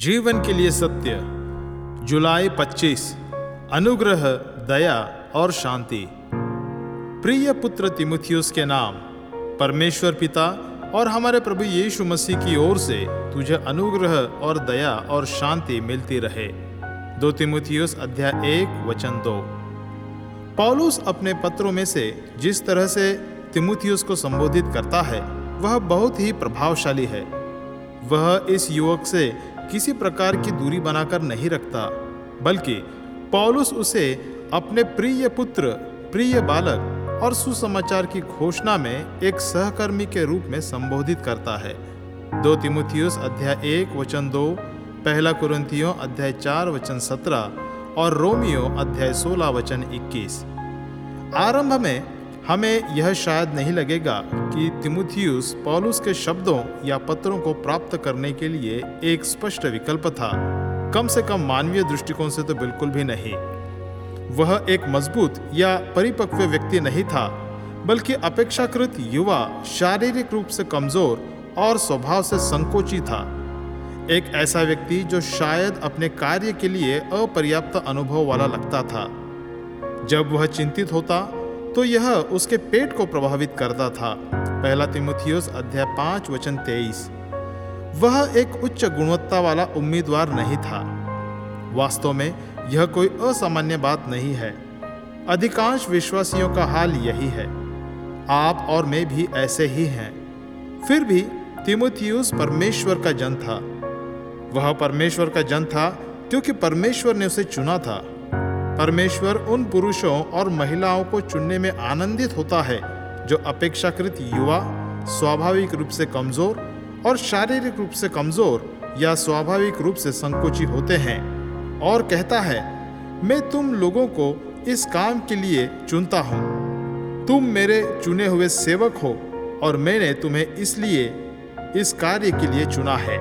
जीवन के लिए सत्य, जुलाई 25। अनुग्रह, दया और शांति। प्रिय पुत्र तिमुथियुस के नाम, परमेश्वर पिता और हमारे प्रभु यीशु मसीह की ओर से तुझे अनुग्रह और दया और शांति मिलती रहे। 2 तिमुथियुस अध्याय 1 वचन 2। पौलुस अपने पत्रों में से जिस तरह से तिमुथियुस को संबोधित करता है वह बहुत ही प्रभावशाली है। वह इस युवक से किसी प्रकार की दूरी बनाकर नहीं रखता, बल्कि पौलुस उसे अपने प्रिय पुत्र, प्रिय बालक और सुसमाचार की घोषणा में एक सहकर्मी के रूप में संबोधित करता है। 2 तिमुथियुस अध्याय 1 वचन 2, 1 कुरिन्थियों अध्याय 4 वचन 17 और रोमियो अध्याय 16 वचन 21। आरंभ में हमें यह शायद नहीं लगेगा कि तिमुथियुस पौलुस के शब्दों या पत्रों को प्राप्त करने के लिए एक स्पष्ट विकल्प था। कम से कम मानवीय दृष्टिकोण से तो बिल्कुल भी नहीं। वह एक मजबूत या परिपक्व व्यक्ति नहीं था, बल्कि अपेक्षाकृत युवा, शारीरिक रूप से कमजोर और स्वभाव से संकोची था। एक ऐसा व्यक्ति जो शायद अपने कार्य के लिए अपर्याप्त अनुभव वाला लगता था। जब वह चिंतित होता तो यह उसके पेट को प्रभावित करता था। 1 तिमुथियुस अध्याय 5 वचन 23। वह एक उच्च गुणवत्ता वाला उम्मीदवार नहीं था। वास्तव में यह कोई असामान्य बात नहीं है। अधिकांश विश्वासियों का हाल यही है। आप और मैं भी ऐसे ही हैं। फिर भी तिमुथियुस परमेश्वर का जन था। वह परमेश्वर का जन था क्योंकि परमेश्वर ने उसे चुना था। परमेश्वर उन पुरुषों और महिलाओं को चुनने में आनंदित होता है जो अपेक्षाकृत युवा, स्वाभाविक रूप से कमजोर और शारीरिक रूप से कमजोर या स्वाभाविक रूप से संकोची होते हैं, और कहता है, मैं तुम लोगों को इस काम के लिए चुनता हूँ। तुम मेरे चुने हुए सेवक हो और मैंने तुम्हें इसलिए इस कार्य के लिए चुना है।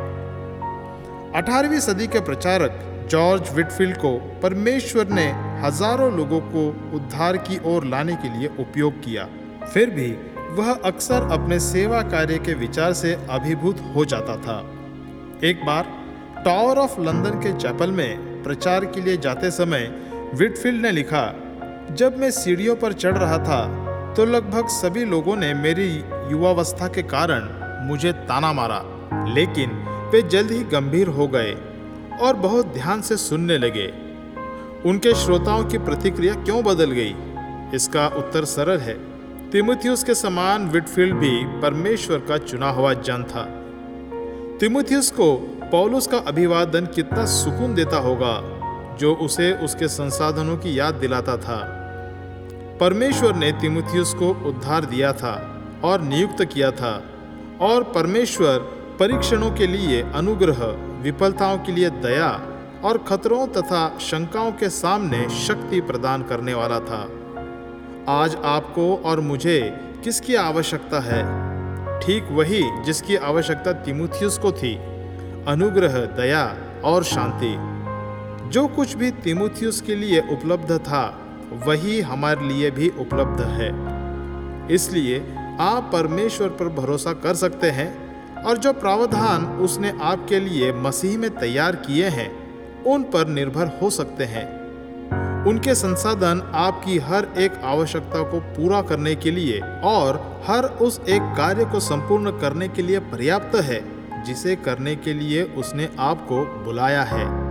18वीं सदी के प्रचारक जॉर्ज विटफील्ड को परमेश्वर ने हजारों लोगों को उद्धार की ओर लाने के लिए उपयोग किया। फिर भी वह अक्सर अपने सेवा कार्य के विचार से अभिभूत हो जाता था। एक बार टावर ऑफ लंदन के चैपल में प्रचार के लिए जाते समय विटफील्ड ने लिखा, जब मैं सीढ़ियों पर चढ़ रहा था तो लगभग सभी लोगों ने मेरी युवावस्था के कारण मुझे ताना मारा, लेकिन वे जल्द ही गंभीर हो गए और बहुत ध्यान से सुनने लगे। उनके श्रोताओं की प्रतिक्रिया क्यों बदल गई? इसका उत्तर सरल है। तिमुथियुस के समान विटफील्ड भी परमेश्वर का चुना हुआ जन था। तिमुथियुस को पौलुस का अभिवादन कितना सुकून देता होगा, जो उसे उसके संसाधनों की याद दिलाता था। परमेश्वर ने तिमुथियुस को उद्धार दिया था और नियुक्त किया था, और परमेश्वर परीक्षणों के लिए अनुग्रह, विफलताओं के लिए दया और खतरों तथा शंकाओं के सामने शक्ति प्रदान करने वाला था। आज आपको और मुझे किसकी आवश्यकता है? ठीक वही जिसकी आवश्यकता तिमुथियुस को थी, अनुग्रह, दया और शांति। जो कुछ भी तिमुथियुस के लिए उपलब्ध था वही हमारे लिए भी उपलब्ध है। इसलिए आप परमेश्वर पर भरोसा कर सकते हैं, और जो प्रावधान उसने आपके लिए मसीह में तैयार किए हैं उन पर निर्भर हो सकते हैं। उनके संसाधन आपकी हर एक आवश्यकता को पूरा करने के लिए और हर उस एक कार्य को संपूर्ण करने के लिए पर्याप्त है जिसे करने के लिए उसने आपको बुलाया है।